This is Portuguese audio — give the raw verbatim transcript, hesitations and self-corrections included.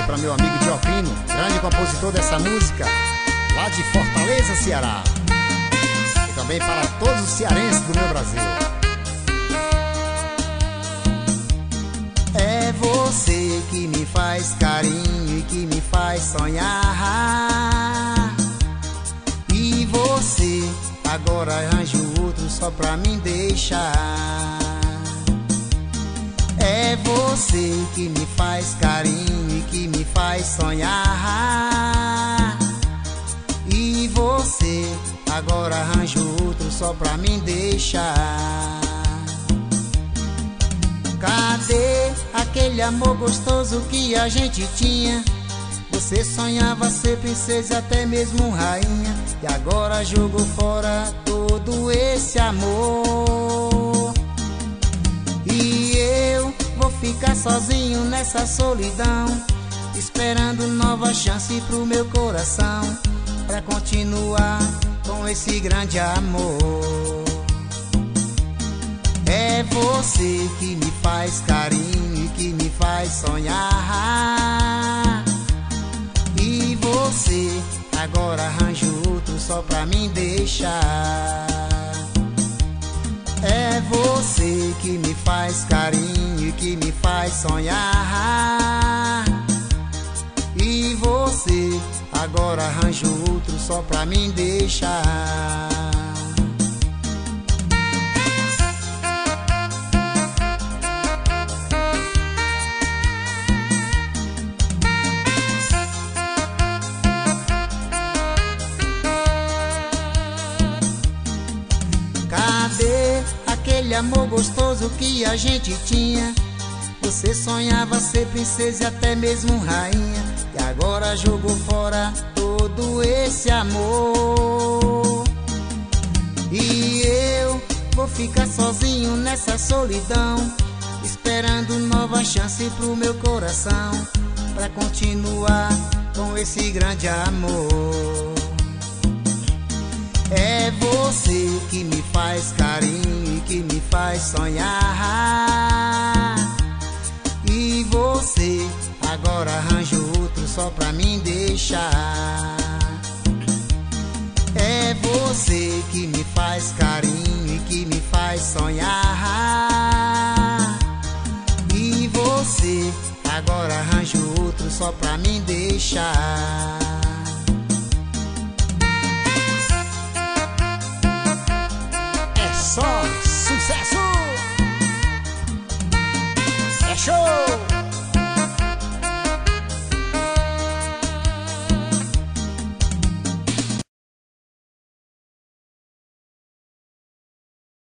para meu amigo Diocrino, grande compositor dessa música, lá de Fortaleza, Ceará. E também para todos os cearenses do meu Brasil. É você que me faz carinho e que me faz sonhar. E você agora arranja outro só pra me deixar. É você que me faz carinho e que me faz sonhar. E você agora arranja outro só pra me deixar. Cadê aquele amor gostoso que a gente tinha? Você sonhava ser princesa e até mesmo rainha, e agora jogou fora todo esse amor. E eu vou ficar sozinho nessa solidão, esperando nova chance pro meu coração, pra continuar com esse grande amor. É você que me faz carinho e que me faz sonhar. E você agora arranja outro só pra me deixar. É você que me faz carinho e que me faz sonhar. E você agora arranja outro só pra me deixar. Cadê aquele amor gostoso que a gente tinha? Você sonhava ser princesa e até mesmo rainha, e agora jogou fora todo esse amor. E eu vou ficar sozinho nessa solidão, esperando nova chance pro meu coração, pra continuar com esse grande amor. É você que me faz carinho e que me faz sonhar. E você agora arranja outro só pra me deixar. É você que me faz carinho e que me faz sonhar. E você agora arranja outro só pra me deixar. Só sucesso! É show!